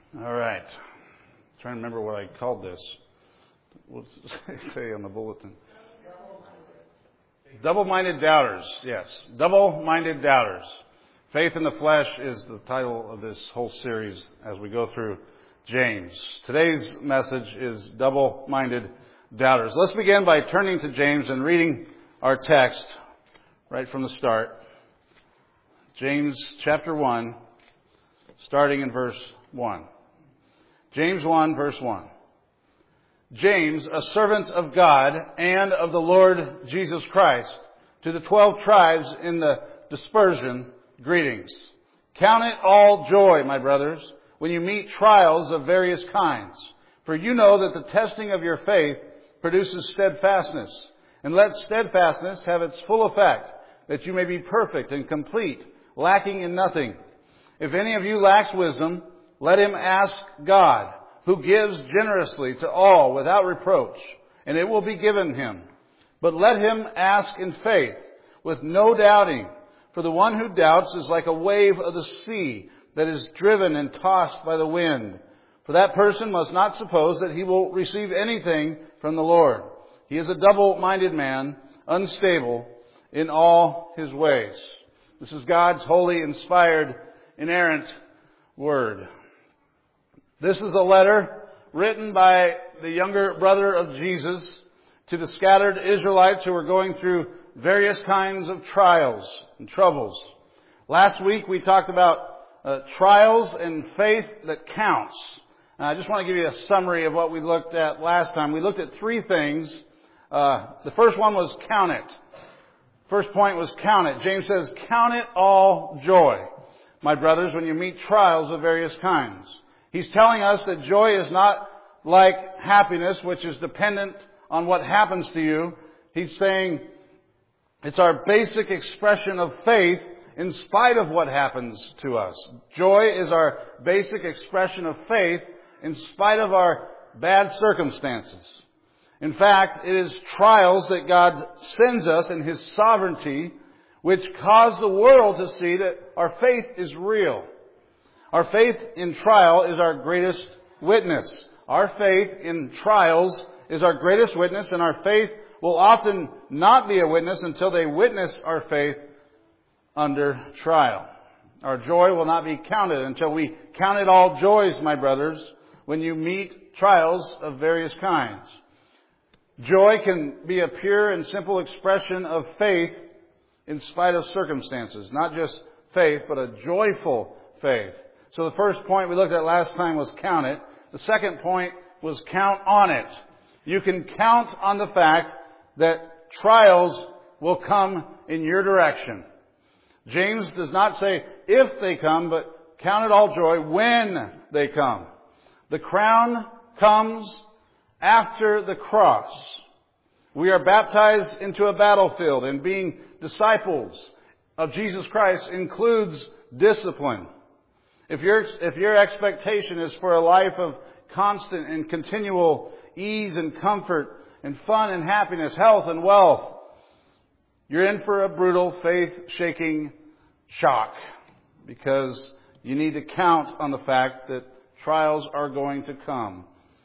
All right. Trying to remember what I called this. What's it say on the bulletin? Double-minded doubters. Yes. Double-minded doubters. Faith in the Flesh is the title of this whole series as we go through James. Today's message is double-minded doubters. Let's begin by turning to James and reading our text right from the start. James chapter 1, starting in verse 1. James 1, verse 1. James, a servant of God and of the Lord Jesus Christ, to the 12 tribes in the dispersion, greetings. Count it all joy, my brothers, when you meet trials of various kinds. For you know that the testing of your faith produces steadfastness. And let steadfastness have its full effect, that you may be perfect and complete, lacking in nothing. If any of you lacks wisdom, let him ask God, who gives generously to all without reproach, and it will be given him. But let him ask in faith, with no doubting. For the one who doubts is like a wave of the sea that is driven and tossed by the wind. For that person must not suppose that he will receive anything from the Lord. He is a double-minded man, unstable in all his ways. This is God's holy, inspired, inerrant word. This is a letter written by the younger brother of Jesus to the scattered Israelites who were going through various kinds of trials and troubles. Last week we talked about trials and faith that counts. I just want to give you a summary of what we looked at last time. We looked at three things. The first one was count it. First point was count it. James says, count it all joy, my brothers, when you meet trials of various kinds. He's telling us that joy is not like happiness, which is dependent on what happens to you. He's saying it's our basic expression of faith in spite of what happens to us. Joy is our basic expression of faith in spite of our bad circumstances. In fact, it is trials that God sends us in His sovereignty which cause the world to see that our faith is real. Our faith in trial is our greatest witness. Our faith in trials is our greatest witness, and our faith will often not be a witness until they witness our faith under trial. Our joy will not be counted until we count it all joys, my brothers, when you meet trials of various kinds. Joy can be a pure and simple expression of faith in spite of circumstances. Not just faith, but a joyful faith. So the first point we looked at last time was count it. The second point was count on it. You can count on the fact that trials will come in your direction. James does not say if they come, but count it all joy when they come. The crown comes after the cross. We are baptized into a battlefield, and being disciples of Jesus Christ includes discipline. If your expectation is for a life of constant and continual ease and comfort and fun and happiness, health and wealth, you're in for a brutal faith-shaking shock, because you need to count on the fact that trials are going to come.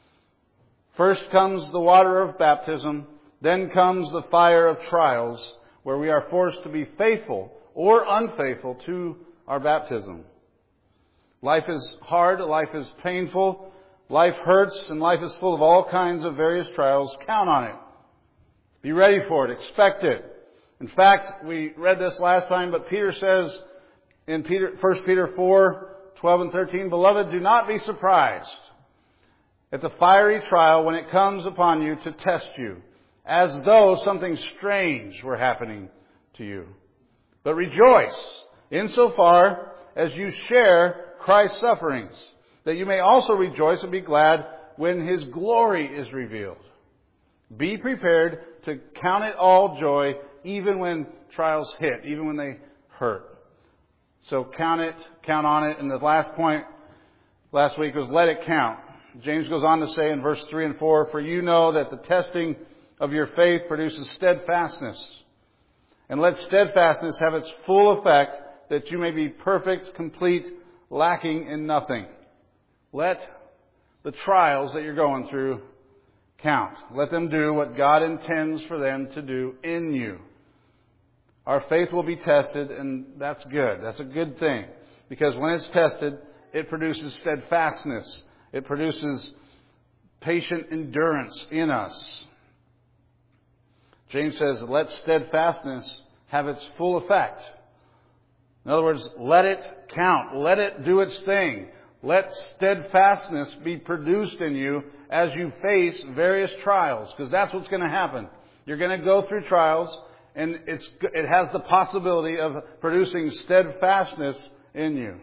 First comes the water of baptism, then comes the fire of trials, where we are forced to be faithful or unfaithful to our baptism. Life is hard, life is painful, life hurts, and life is full of all kinds of various trials. Count on it. Be ready for it. Expect it. In fact, we read this last time, but Peter says in 1 Peter 4, 12 and 13, Beloved, do not be surprised at the fiery trial when it comes upon you to test you, as though something strange were happening to you. But rejoice insofar as you share Christ's sufferings, that you may also rejoice and be glad when His glory is revealed. Be prepared to count it all joy, even when trials hit, even when they hurt. So count it, count on it. And the last point last week was let it count. James goes on to say in verse 3 and 4, For you know that the testing of your faith produces steadfastness. And let steadfastness have its full effect, that you may be perfect, complete, lacking in nothing. let the trials that you're going through count. Let them do what God intends for them to do in you. Our faith will be tested, and that's good. That's a good thing. Because when it's tested, it produces steadfastness. It produces patient endurance in us. James says, let steadfastness have its full effect. In other words, let it count. Let it do its thing. Let steadfastness be produced in you as you face various trials. Because that's what's going to happen. You're going to go through trials, and it has the possibility of producing steadfastness in you.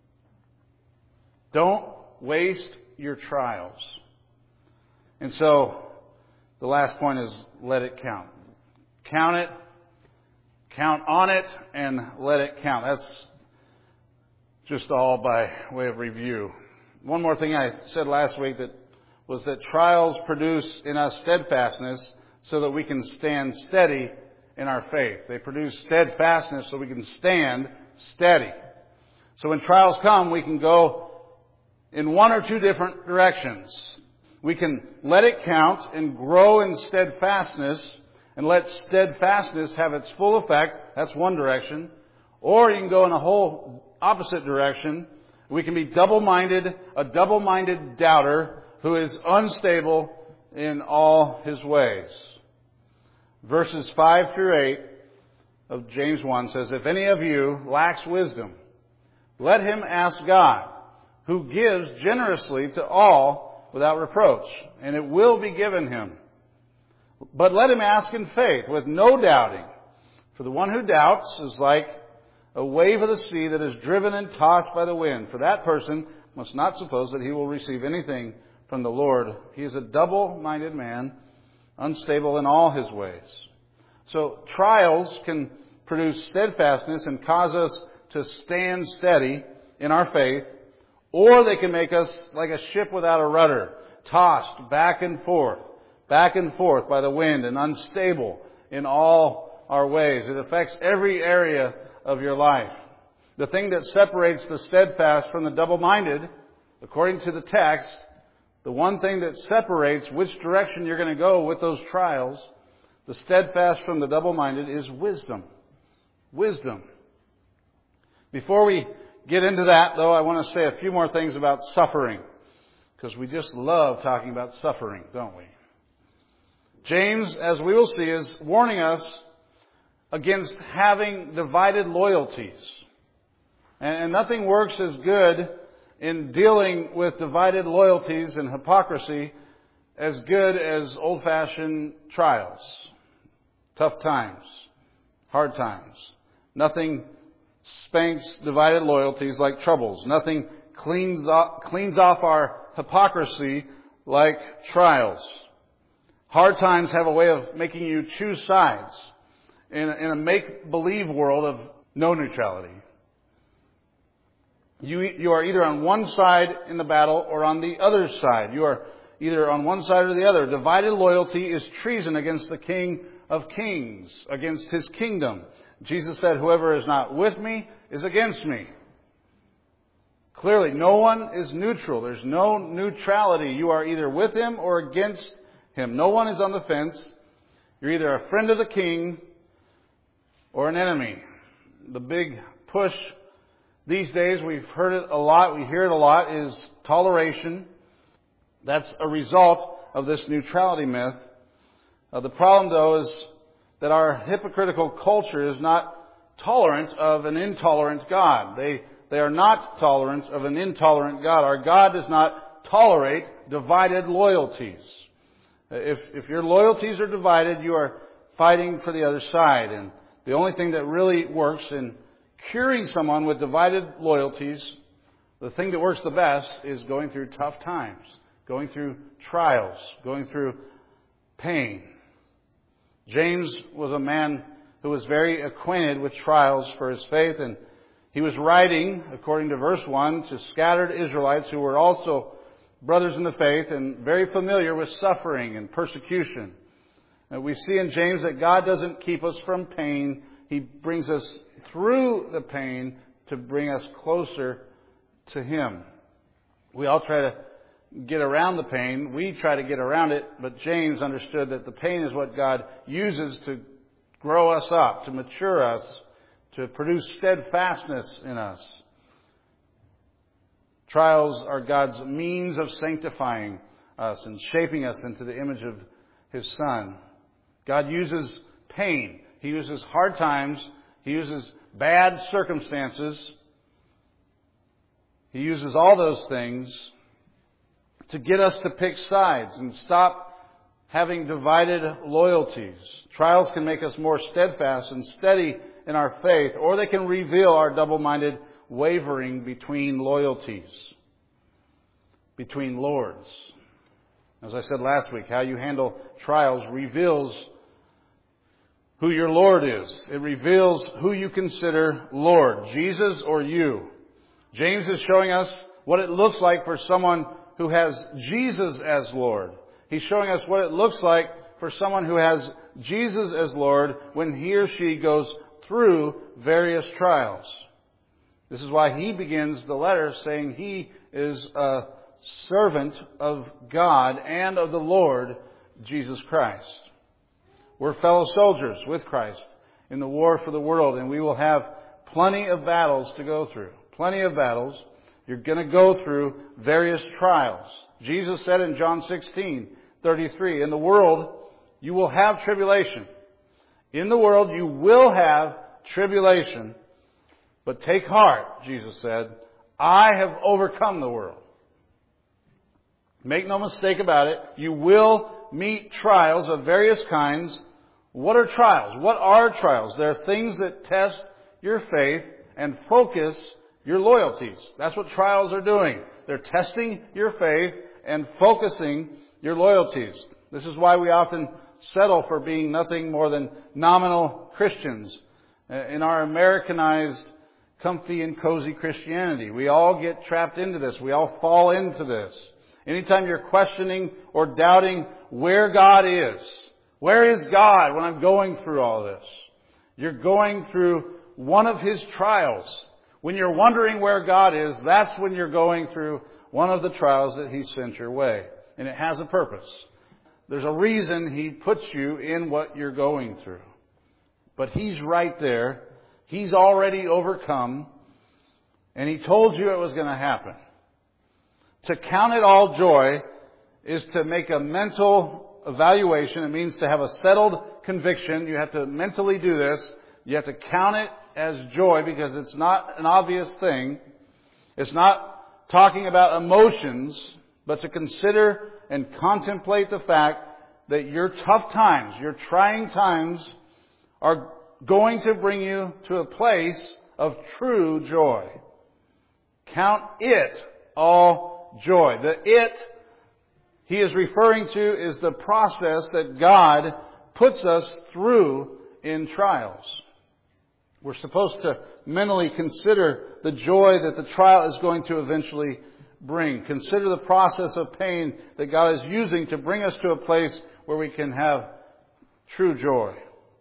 Don't waste your trials. And so, the last point is let it count. Count it, count on it, and let it count. That's just all by way of review. One more thing I said last week was that trials produce in us steadfastness so that we can stand steady in our faith. They produce steadfastness so we can stand steady. So when trials come, we can go in one or two different directions. We can let it count and grow in steadfastness and let steadfastness have its full effect. That's one direction. Or you can go in a whole opposite direction. We can be double-minded, a double-minded doubter who is unstable in all his ways. Verses 5 through 8 of James 1 says, if any of you lacks wisdom, let him ask God, who gives generously to all without reproach, and it will be given him. But let him ask in faith, with no doubting. For the one who doubts is like a wave of the sea that is driven and tossed by the wind. For that person must not suppose that he will receive anything from the Lord. He is a double-minded man, unstable in all his ways. So trials can produce steadfastness and cause us to stand steady in our faith, or they can make us like a ship without a rudder, tossed back and forth by the wind and unstable in all our ways. It affects every area of your life. The thing that separates the steadfast from the double-minded, according to the text, the one thing that separates which direction you're going to go with those trials, the steadfast from the double-minded, is wisdom. Wisdom. Before we get into that, though, I want to say a few more things about suffering, because we just love talking about suffering, don't we? James, as we will see, is warning us against having divided loyalties. And nothing works as good in dealing with divided loyalties and hypocrisy as good as old-fashioned trials, tough times, hard times. Nothing spanks divided loyalties like troubles. Nothing cleans off our hypocrisy like trials. Hard times have a way of making you choose sides in a make-believe world of no neutrality. You are either on one side in the battle or on the other side. You are either on one side or the other. Divided loyalty is treason against the King of Kings, against His kingdom. Jesus said, whoever is not with me is against me. Clearly, no one is neutral. There's no neutrality. You are either with Him or against Him. No one is on the fence. You're either a friend of the King or an enemy. The big push these days, we've heard it a lot, we hear it a lot, is toleration. That's a result of this neutrality myth. The problem, though, is that our hypocritical culture is not tolerant of an intolerant God. They are not tolerant of an intolerant God. Our God does not tolerate divided loyalties. If your loyalties are divided, you are fighting for the other side. And the only thing that really works in curing someone with divided loyalties, the thing that works the best is going through tough times, going through trials, going through pain. James was a man who was very acquainted with trials for his faith, and he was writing, according to verse 1, to scattered Israelites who were also brothers in the faith and very familiar with suffering and persecution. And we see in James that God doesn't keep us from pain. He brings us through the pain to bring us closer to Him. We all try to get around the pain. We try to get around it, but James understood that the pain is what God uses to grow us up, to mature us, to produce steadfastness in us. Trials are God's means of sanctifying us and shaping us into the image of His Son. God uses pain. He uses hard times. He uses bad circumstances. He uses all those things to get us to pick sides and stop having divided loyalties. Trials can make us more steadfast and steady in our faith, or they can reveal our double-minded wavering between loyalties, between lords. As I said last week, how you handle trials reveals who your Lord is. It reveals who you consider Lord, Jesus or you. James is showing us what it looks like for someone who has Jesus as Lord. He's showing us what it looks like for someone who has Jesus as Lord when he or she goes through various trials. This is why he begins the letter saying he is a servant of God and of the Lord Jesus Christ. We're fellow soldiers with Christ in the war for the world, and we will have plenty of battles to go through. Plenty of battles. You're going to go through various trials. Jesus said in John 16:33, in the world you will have tribulation. In the world you will have tribulation. But take heart, Jesus said, I have overcome the world. Make no mistake about it. You will meet trials of various kinds. What are trials? What are trials? They're things that test your faith and focus your loyalties. That's what trials are doing. They're testing your faith and focusing your loyalties. This is why we often settle for being nothing more than nominal Christians in our Americanized, comfy and cozy Christianity. We all get trapped into this. We all fall into this. Anytime you're questioning or doubting where God is, where is God when I'm going through all this? You're going through one of His trials. When you're wondering where God is, that's when you're going through one of the trials that He sent your way. And it has a purpose. There's a reason He puts you in what you're going through. But He's right there. He's already overcome. And He told you it was going to happen. To count it all joy is to make a mental evaluation. It means to have a settled conviction. You have to mentally do this. You have to count it as joy because it's not an obvious thing. It's not talking about emotions, but to consider and contemplate the fact that your tough times, your trying times are going to bring you to a place of true joy. Count it all joy. The it he is referring to is the process that God puts us through in trials. We're supposed to mentally consider the joy that the trial is going to eventually bring. Consider the process of pain that God is using to bring us to a place where we can have true joy.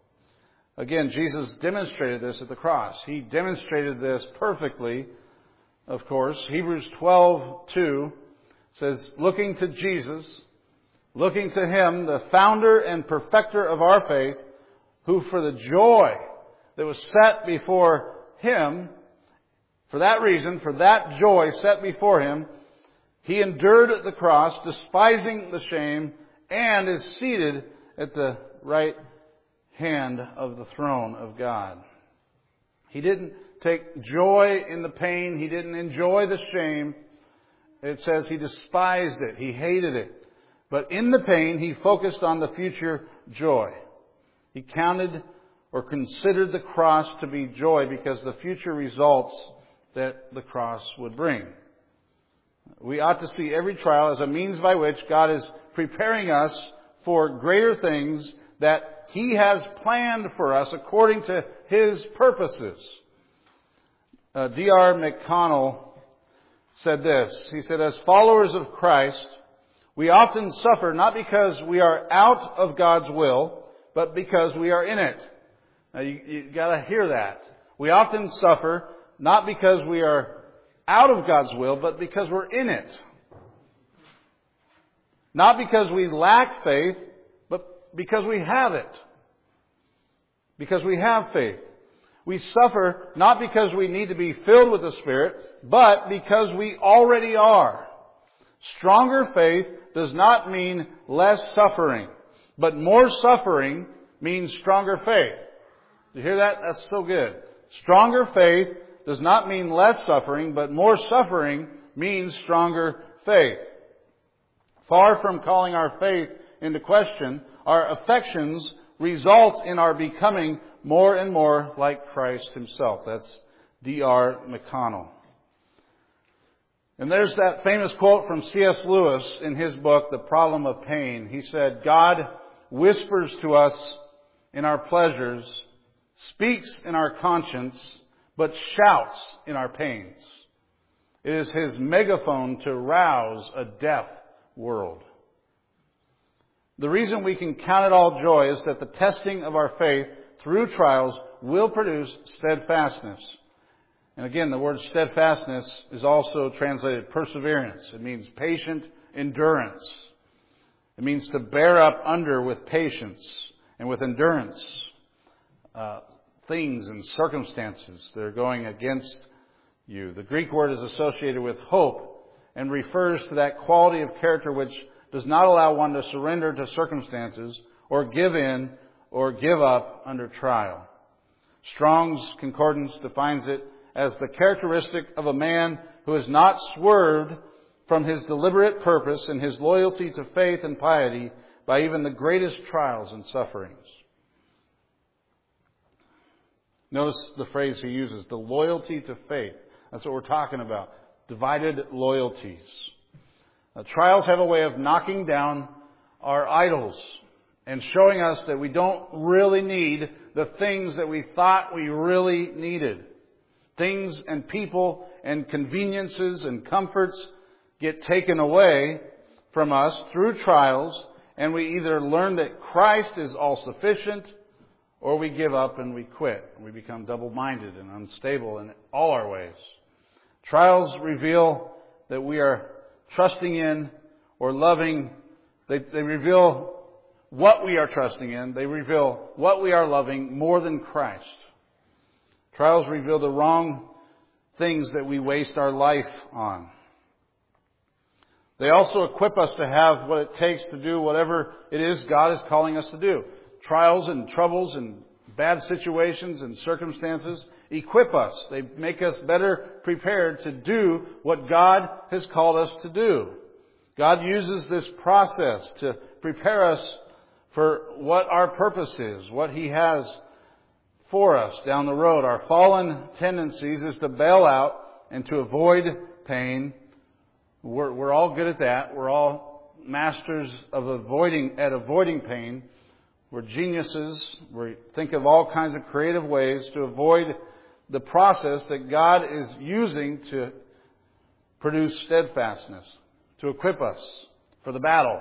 Again, Jesus demonstrated this at the cross. He demonstrated this perfectly, of course. Hebrews 12:2 says, looking to Jesus, looking to Him, the founder and perfecter of our faith, who for the joy that was set before Him, for that reason, for that joy set before Him, He endured the cross, despising the shame, and is seated at the right hand of the throne of God. He didn't take joy in the pain. He didn't enjoy the shame. It says He despised it. He hated it. But in the pain, He focused on the future joy. He counted or considered the cross to be joy because the future results that the cross would bring. We ought to see every trial as a means by which God is preparing us for greater things that He has planned for us according to His purposes. D.R. McConnell said this. He said, as followers of Christ, we often suffer not because we are out of God's will, but because we are in it. Now you got to hear that. We often suffer not because we are out of God's will, but because we're in it. Not because we lack faith, but because we have it. Because we have faith. We suffer not because we need to be filled with the Spirit, but because we already are. Stronger faith does not mean less suffering, but more suffering means stronger faith. You hear that? That's so good. Stronger faith does not mean less suffering, but more suffering means stronger faith. Far from calling our faith into question, our affections result in our becoming more and more like Christ Himself. That's D.R. McConnell. And there's that famous quote from C.S. Lewis in his book, The Problem of Pain. He said, God whispers to us in our pleasures, speaks in our conscience, but shouts in our pains. It is His megaphone to rouse a deaf world. The reason we can count it all joy is that the testing of our faith through trials will produce steadfastness. And again, the word steadfastness is also translated perseverance. It means patient endurance. It means to bear up under with patience and with endurance things and circumstances that are going against you. The Greek word is associated with hope and refers to that quality of character which does not allow one to surrender to circumstances or give in or give up under trial. Strong's Concordance defines it as the characteristic of a man who has not swerved from his deliberate purpose and his loyalty to faith and piety by even the greatest trials and sufferings. Notice the phrase he uses, the loyalty to faith. That's what we're talking about. Divided loyalties. Trials have a way of knocking down our idols and showing us that we don't really need the things that we thought we really needed. Things and people and conveniences and comforts get taken away from us through trials, and we either learn that Christ is all sufficient, or we give up and we quit. We become double-minded and unstable in all our ways. Trials reveal that we are trusting in or loving. They reveal what we are trusting in. They reveal what we are loving more than Christ. Trials reveal the wrong things that we waste our life on. They also equip us to have what it takes to do whatever it is God is calling us to do. Trials and troubles and bad situations and circumstances equip us. They make us better prepared to do what God has called us to do. God uses this process to prepare us for what our purpose is, what He has for us down the road. Our fallen tendencies is to bail out and to avoid pain. We're all good at that. We're all masters of avoiding pain. We're geniuses. We think of all kinds of creative ways to avoid the process that God is using to produce steadfastness, to equip us for the battle.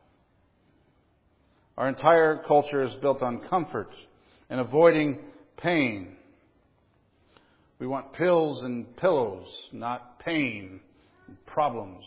Our entire culture is built on comfort and avoiding pain. We want pills and pillows, not pain and problems.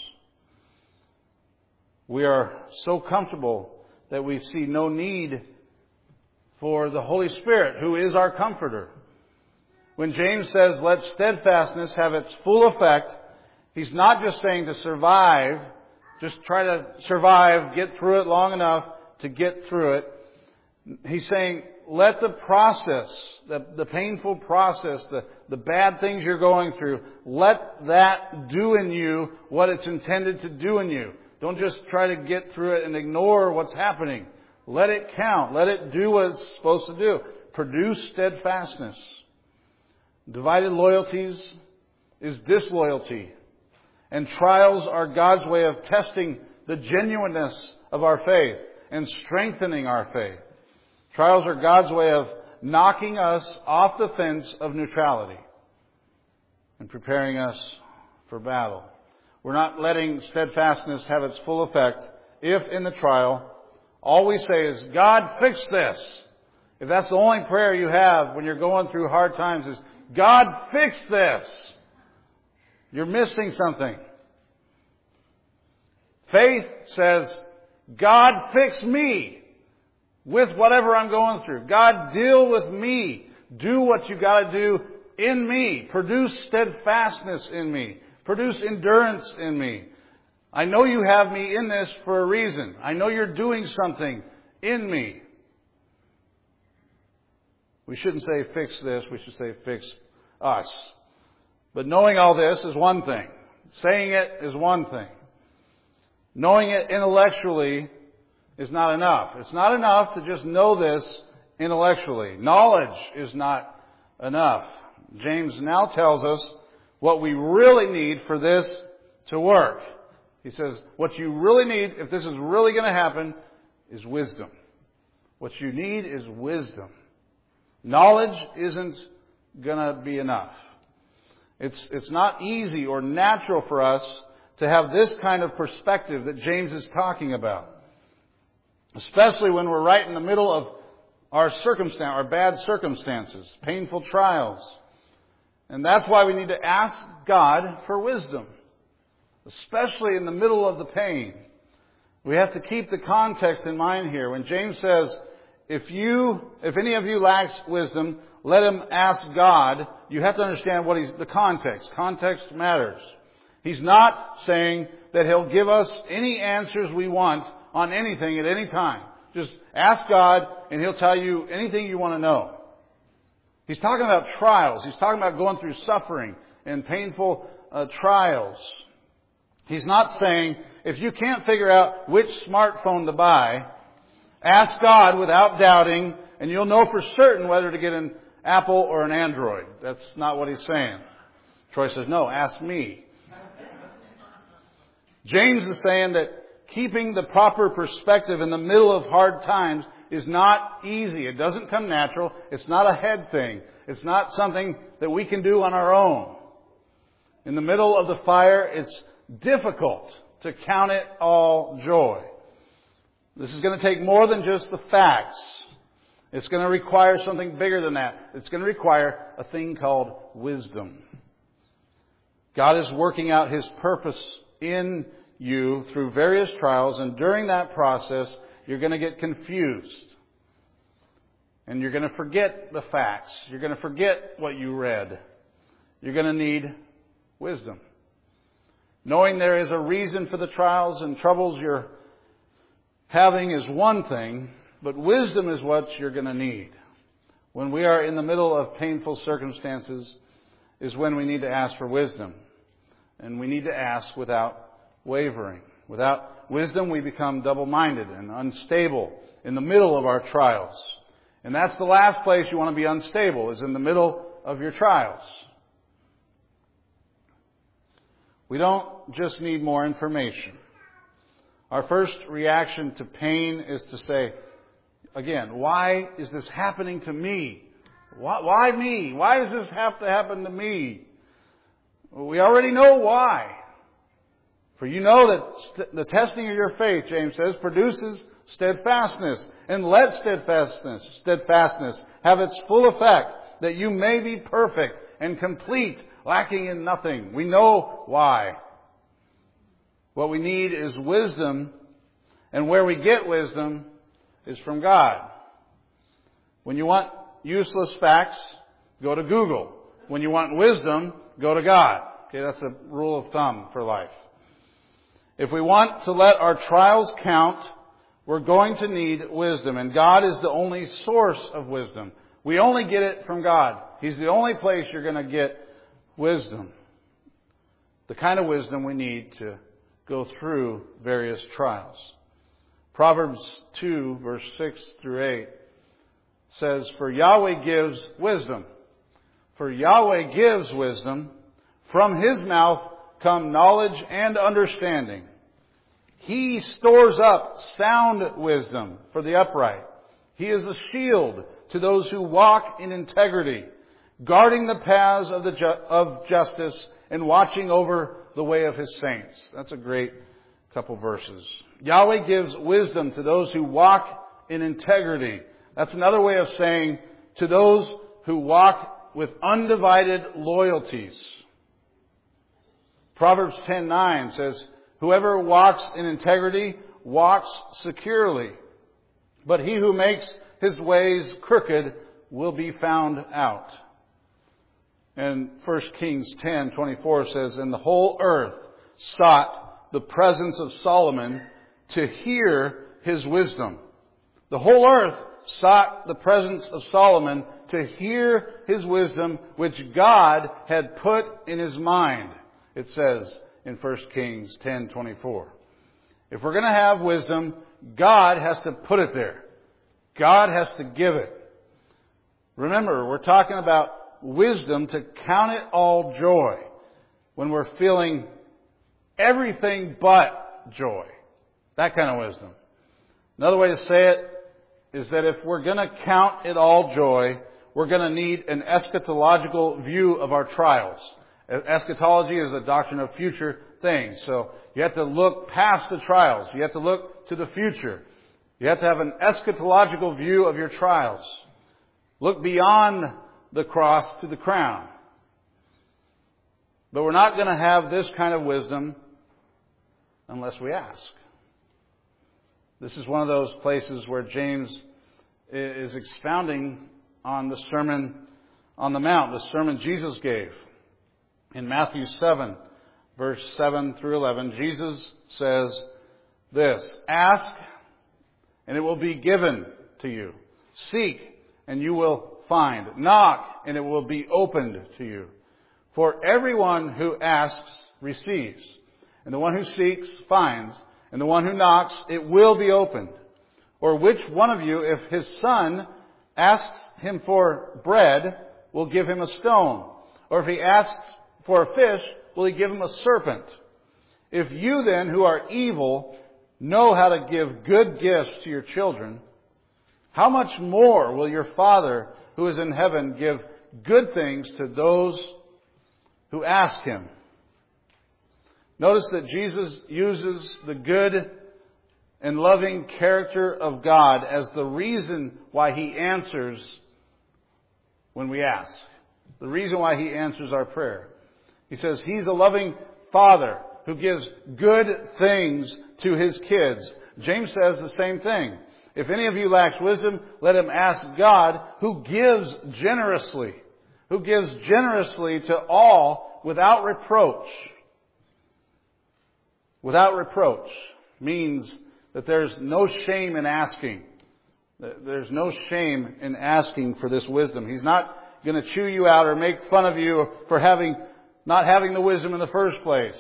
We are so comfortable that we see no need for the Holy Spirit, who is our comforter. When James says, let steadfastness have its full effect, he's not just saying to survive, just try to survive, get through it long enough to get through it. He's saying, let the process, the painful process, the bad things you're going through, let that do in you what it's intended to do in you. Don't just try to get through it and ignore what's happening. Let it count. Let it do what it's supposed to do. Produce steadfastness. Divided loyalties is disloyalty. And trials are God's way of testing the genuineness of our faith and strengthening our faith. Trials are God's way of knocking us off the fence of neutrality and preparing us for battle. We're not letting steadfastness have its full effect if in the trial all we say is, God, fix this. If that's the only prayer you have when you're going through hard times is, God, fix this. You're missing something. Faith says, God, fix me with whatever I'm going through. God, deal with me. Do what you got to do in me. Produce steadfastness in me. Produce endurance in me. I know you have me in this for a reason. I know you're doing something in me. We shouldn't say fix this. We should say fix us. But knowing all this is one thing. Saying it is one thing. Knowing it intellectually is not enough. It's not enough to just know this intellectually. Knowledge is not enough. James now tells us what we really need for this to work. He says, what you really need, if this is really going to happen, is wisdom. What you need is wisdom. Knowledge isn't going to be enough. It's not easy or natural for us to have this kind of perspective that James is talking about. Especially when we're right in the middle of our bad circumstances, painful trials. And that's why we need to ask God for wisdom. Especially in the middle of the pain. We have to keep the context in mind here. When James says, if any of you lacks wisdom, let him ask God, you have to understand the context. Context matters. He's not saying that He'll give us any answers we want on anything at any time. Just ask God and He'll tell you anything you want to know. He's talking about trials. He's talking about going through suffering and painful trials. He's not saying, if you can't figure out which smartphone to buy, ask God without doubting, and you'll know for certain whether to get an Apple or an Android. That's not what he's saying. Troy says, no, ask me. James is saying that keeping the proper perspective in the middle of hard times is not easy. It doesn't come natural. It's not a head thing. It's not something that we can do on our own. In the middle of the fire, it's difficult to count it all joy. This is going to take more than just the facts. It's going to require something bigger than that. It's going to require a thing called wisdom. God is working out His purpose in you through various trials, and during that process, you're going to get confused. And you're going to forget the facts. You're going to forget what you read. You're going to need wisdom. Knowing there is a reason for the trials and troubles you're having is one thing, but wisdom is what you're going to need. When we are in the middle of painful circumstances is when we need to ask for wisdom. And we need to ask without wavering. Without wisdom, we become double-minded and unstable in the middle of our trials. And that's the last place you want to be unstable, is in the middle of your trials. We don't just need more information. Our first reaction to pain is to say, again, why is this happening to me? Why me? Why does this have to happen to me? Well, we already know why. For you know that the testing of your faith, James says, produces steadfastness. And let steadfastness have its full effect, that you may be perfect and complete, lacking in nothing. We know why. What we need is wisdom, and where we get wisdom is from God. When you want useless facts, go to Google. When you want wisdom, go to God. Okay, that's a rule of thumb for life. If we want to let our trials count, we're going to need wisdom. And God is the only source of wisdom. We only get it from God. He's the only place you're going to get wisdom. The kind of wisdom we need to go through various trials. Proverbs 2, verse 6 through 8 says, For Yahweh gives wisdom. For Yahweh gives wisdom. From His mouth come knowledge and understanding. He stores up sound wisdom for the upright. He is a shield to those who walk in integrity, guarding the paths of justice and watching over the way of His saints. That's a great couple verses. Yahweh gives wisdom to those who walk in integrity. That's another way of saying to those who walk with undivided loyalties. Proverbs 10:9 says, whoever walks in integrity walks securely, but he who makes his ways crooked will be found out. And 1 Kings 10:24 says, and the whole earth sought the presence of Solomon to hear his wisdom. The whole earth sought the presence of Solomon to hear his wisdom, which God had put in his mind, it says in 1 Kings 10:24. If we're going to have wisdom, God has to put it there. God has to give it. Remember, we're talking about wisdom to count it all joy when we're feeling everything but joy. That kind of wisdom. Another way to say it is that if we're going to count it all joy, we're going to need an eschatological view of our trials. Eschatology is a doctrine of future things. So you have to look past the trials. You have to look to the future. You have to have an eschatological view of your trials. Look beyond the cross to the crown. But we're not going to have this kind of wisdom unless we ask. This is one of those places where James is expounding on the Sermon on the Mount, the sermon Jesus gave. In Matthew 7, verse 7 through 11, Jesus says this, ask, and it will be given to you. Seek, and you will find. Knock, and it will be opened to you. For everyone who asks receives, and the one who seeks finds, and the one who knocks, it will be opened. Or which one of you, if his son asks him for bread, will give him a stone? Or if he asks for a fish, will he give him a serpent? If you then, who are evil, know how to give good gifts to your children, how much more will your Father who is in heaven give good things to those who ask him? Notice that Jesus uses the good and loving character of God as the reason why he answers when we ask. The reason why he answers our prayer. He says he's a loving Father who gives good things to his kids. James says the same thing. If any of you lacks wisdom, let him ask God, who gives generously. Who gives generously to all without reproach. Without reproach means that there's no shame in asking. There's no shame in asking for this wisdom. He's not going to chew you out or make fun of you for not having the wisdom in the first place.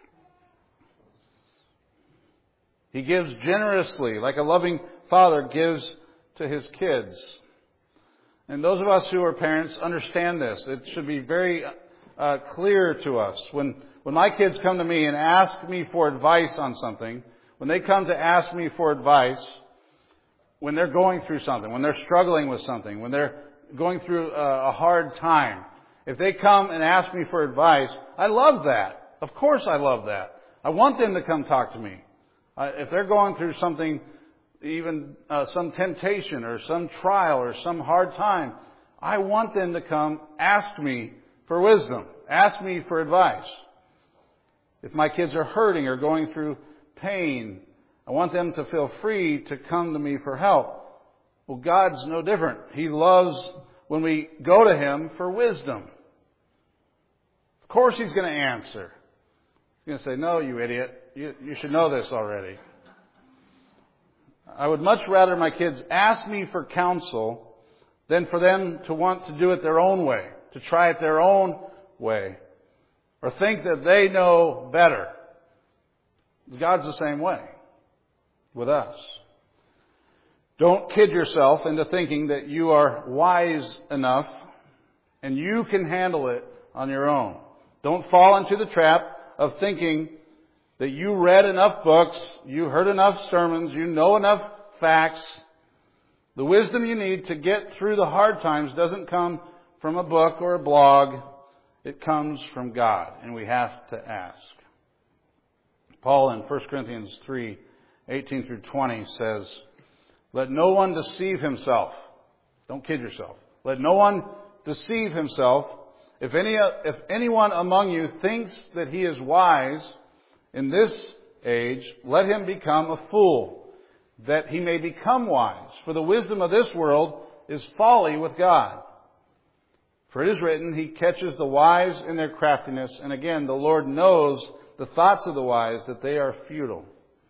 He gives generously, like a loving father gives to his kids. And those of us who are parents understand this. It should be very clear to us. When my kids come to me and ask me for advice on something, when they come to ask me for advice, when they're going through something, when they're struggling with something, when they're going through a hard time, if they come and ask me for advice, I love that. Of course I love that. I want them to come talk to me. If they're going through something, even some temptation or some trial or some hard time, I want them to come ask me for wisdom. Ask me for advice. If my kids are hurting or going through pain, I want them to feel free to come to me for help. Well, God's no different. He loves when we go to Him for wisdom. Of course He's going to answer. He's going to say, no, you idiot. You should know this already. I would much rather my kids ask me for counsel than for them to want to do it their own way, to try it their own way, or think that they know better. God's the same way with us. Don't kid yourself into thinking that you are wise enough and you can handle it on your own. Don't fall into the trap of thinking that you read enough books, you heard enough sermons, you know enough facts. The wisdom you need to get through the hard times doesn't come from a book or a blog. It comes from God, and we have to ask. Paul in 1 Corinthians 3:18 through 20 says, let no one deceive himself. Don't kid yourself. Let no one deceive himself. If anyone among you thinks that he is wise in this age, let him become a fool, that he may become wise. For the wisdom of this world is folly with God. For it is written, He catches the wise in their craftiness. And again, the Lord knows the thoughts of the wise, that they are futile.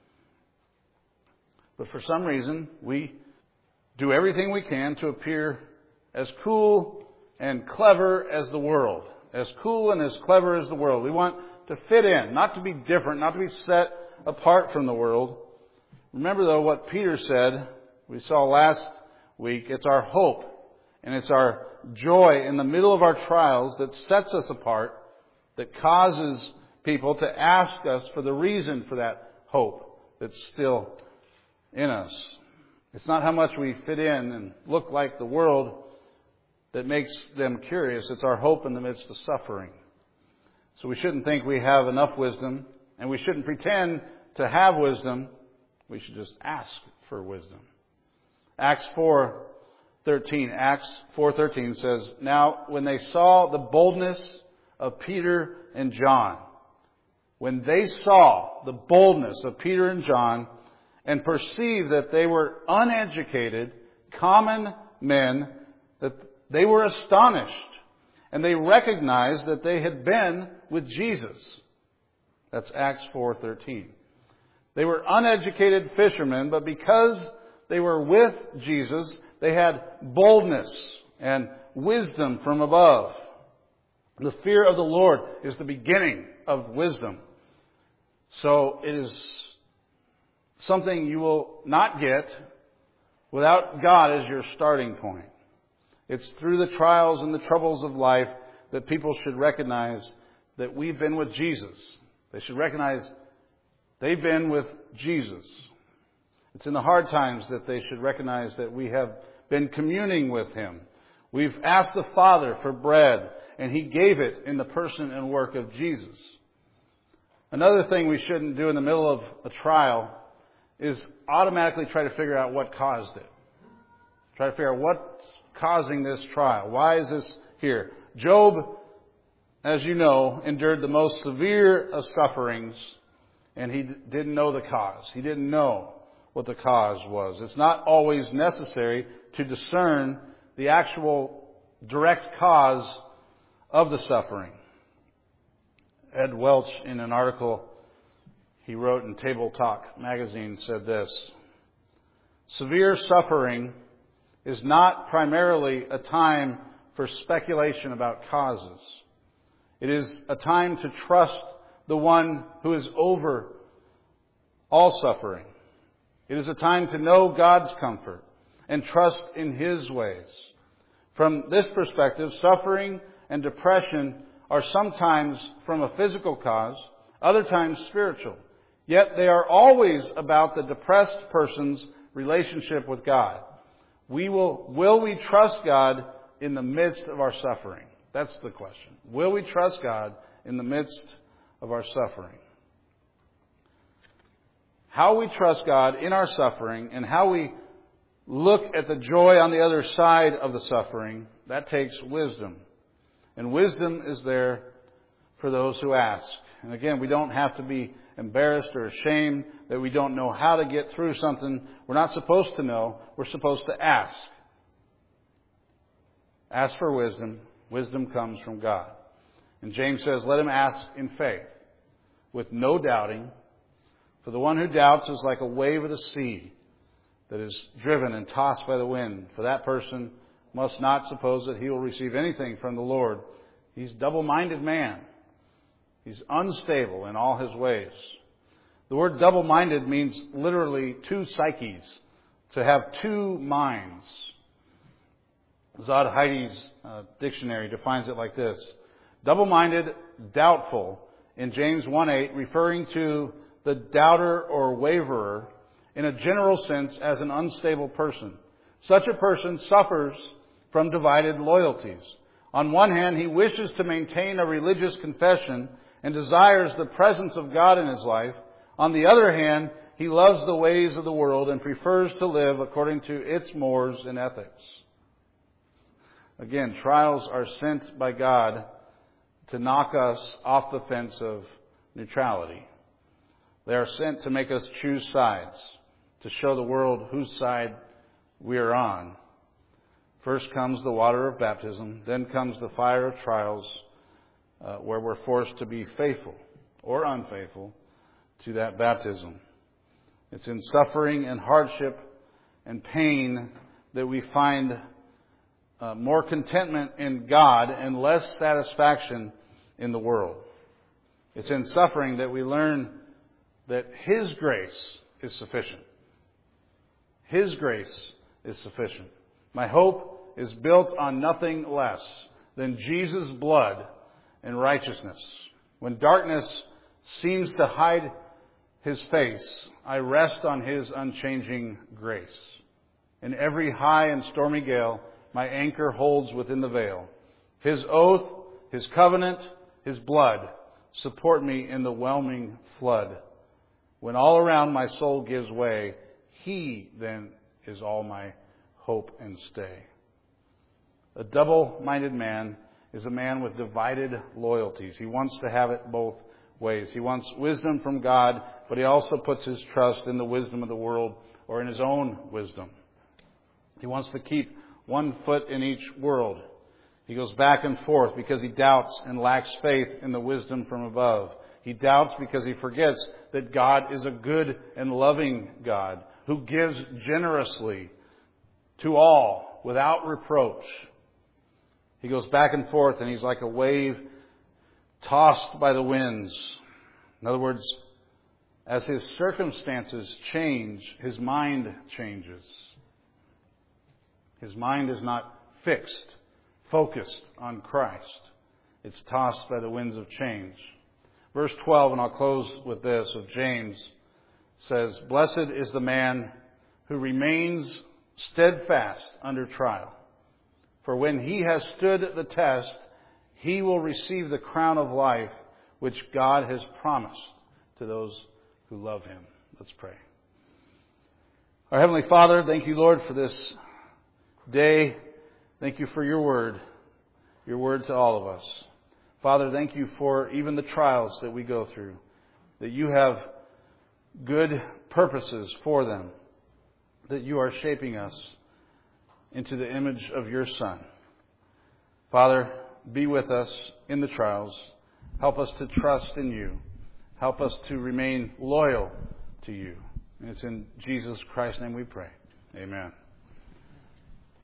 But for some reason, we do everything we can to appear as cool and clever as the world. As cool and as clever as the world. We want to fit in, not to be different, not to be set apart from the world. Remember, though, what Peter said, we saw last week. It's our hope and it's our joy in the middle of our trials that sets us apart, that causes people to ask us for the reason for that hope that's still in us. It's not how much we fit in and look like the world that makes them curious. It's our hope in the midst of suffering. So we shouldn't think we have enough wisdom, and we shouldn't pretend to have wisdom. We should just ask for wisdom. Acts 4:13 says, Now when they saw the boldness of Peter and John, when they saw the boldness of Peter and John and perceived that they were uneducated, common men, that they were astonished, and they recognized that they had been with Jesus. That's Acts 4:13. They were uneducated fishermen, but because they were with Jesus, they had boldness and wisdom from above. The fear of the Lord is the beginning of wisdom. So it is something you will not get without God as your starting point. It's through the trials and the troubles of life that people should recognize that we've been with Jesus. They should recognize they've been with Jesus. It's in the hard times that they should recognize that we have been communing with Him. We've asked the Father for bread, and He gave it in the person and work of Jesus. Another thing we shouldn't do in the middle of a trial is automatically try to figure out what caused it. Try to figure out what's causing this trial. Why is this here? Job, as you know, endured the most severe of sufferings, and he didn't know the cause. He didn't know what the cause was. It's not always necessary to discern the actual direct cause of the suffering. Ed Welch, in an article he wrote in Table Talk magazine, said this: Severe suffering is not primarily a time for speculation about causes. It is a time to trust the one who is over all suffering. It is a time to know God's comfort and trust in His ways. From this perspective, suffering and depression are sometimes from a physical cause, other times spiritual. Yet they are always about the depressed person's relationship with God. Will we trust God in the midst of our suffering? That's the question. Will we trust God in the midst of our suffering? How we trust God in our suffering and how we look at the joy on the other side of the suffering, that takes wisdom. And wisdom is there for those who ask. And again, we don't have to be embarrassed or ashamed that we don't know how to get through something we're not supposed to know. We're supposed to ask. Ask for wisdom. Wisdom comes from God. And James says, let him ask in faith, with no doubting. For the one who doubts is like a wave of the sea that is driven and tossed by the wind. For that person must not suppose that he will receive anything from the Lord. He's a double-minded man. He's unstable in all his ways. The word double-minded means literally two psyches, to have two minds. Zod Heidi's dictionary defines it like this: double-minded, doubtful, in James 1:8, referring to the doubter or waverer in a general sense as an unstable person. Such a person suffers from divided loyalties. On one hand, he wishes to maintain a religious confession and desires the presence of God in his life. On the other hand, he loves the ways of the world and prefers to live according to its mores and ethics. Again, trials are sent by God to knock us off the fence of neutrality. They are sent to make us choose sides, to show the world whose side we are on. First comes the water of baptism, then comes the fire of trials, where we're forced to be faithful or unfaithful to that baptism. It's in suffering and hardship and pain that we find more contentment in God and less satisfaction in the world. It's in suffering that we learn that His grace is sufficient. His grace is sufficient. My hope is built on nothing less than Jesus' blood and righteousness. When darkness seems to hide His face, I rest on His unchanging grace. In every high and stormy gale, my anchor holds within the veil. His oath, His covenant, His blood support me in the whelming flood. When all around my soul gives way, He then is all my hope and stay. A double-minded man is a man with divided loyalties. He wants to have it both ways. He wants wisdom from God, but he also puts his trust in the wisdom of the world or in his own wisdom. He wants to keep one foot in each world. He goes back and forth because he doubts and lacks faith in the wisdom from above. He doubts because he forgets that God is a good and loving God who gives generously to all without reproach. He goes back and forth and he's like a wave tossed by the winds. In other words, as his circumstances change, his mind changes. His mind is not fixed, focused on Christ. It's tossed by the winds of change. Verse 12, and I'll close with this, of James, says, "Blessed is the man who remains steadfast under trial. For when he has stood the test, he will receive the crown of life which God has promised to those who love Him." Let's pray. Our Heavenly Father, thank you, Lord, for this day. Thank you for your word to all of us. Father, thank you for even the trials that we go through, that you have good purposes for them, that you are shaping us into the image of your Son. Father, be with us in the trials. Help us to trust in you. Help us to remain loyal to you. And it's in Jesus Christ's name we pray. Amen.